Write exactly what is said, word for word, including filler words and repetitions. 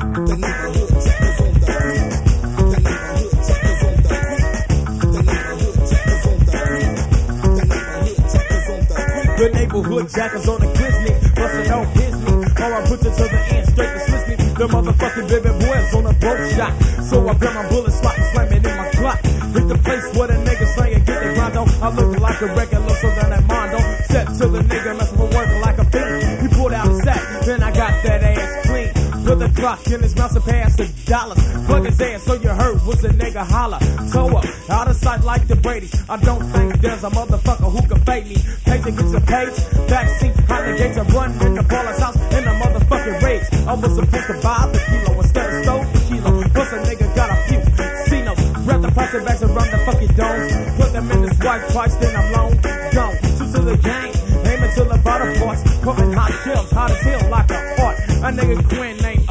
The neighborhood jackers on the beat. The neighborhood jackers on the beat. The neighborhood jackers on the beat. The neighborhood jackers on the beat. The neighborhood jackers on the grizzly, bustin' on Disney. Or I put you to the end, straight to Swiss me. The motherfucking baby boys on a broke shot. So I grab my bullet slot and slam it in my clock. Hit the place where the nigga slang and get the grind on. I look like a regular, so then that Mondo. Step to the nigga, messing for work like a fiend. He pulled out a sack, then I got that ass clean. Put the Glock in his mouth and pass the dollars. Plug his ass so you heard was a nigga holler. Toe up, out of sight like the Brady. I don't think there's a motherfucker who can fake me. Page to get your page, backseat, out the gates, I run in the baller's house in the motherfucking rage. I was supposed to buy the kilo instead of stole the kilo. Plus a nigga got a few C-notes. Grab the plastic bags around the fucking domes. Put them in the swipe twice, then I'm long gone. Shoot to the game, aim until the bottom parts. Pumping hot shells, hot as hell like a heart. A nigga Quinn named